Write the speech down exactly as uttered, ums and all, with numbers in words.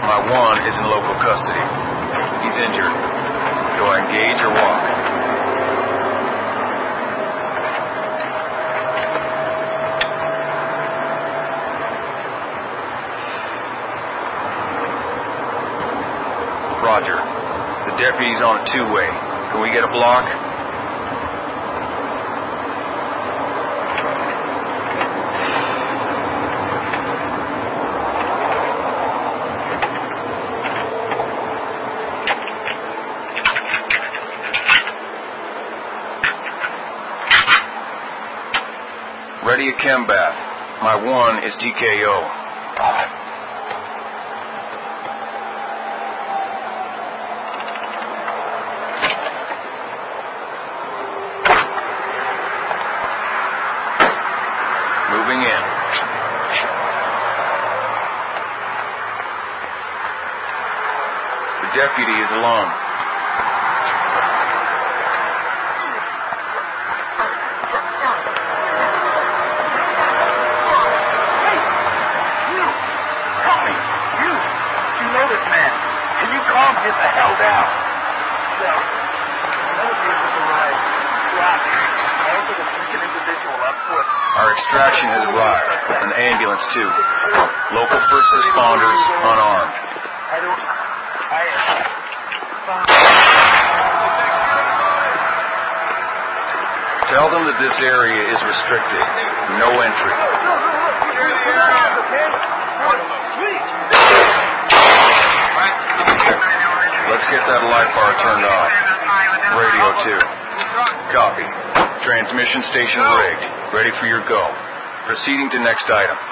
My one is in local custody. He's injured. Do I engage or walk? Roger. The deputy's on a two-way. Can we get a block? Ready a chem bath. My one is T K O. Moving in. The deputy is alone. Get the hell down. So, Elevators arrived. Drop. Also the freaking individual up foot. Our extraction has arrived. An ambulance, too. Local first responders, unarmed. I don't... I... Tell them that this area is restricted. No entry. Let's get that light bar turned off. Radio two. Copy. Transmission station rigged. Ready for your go. Proceeding to next item.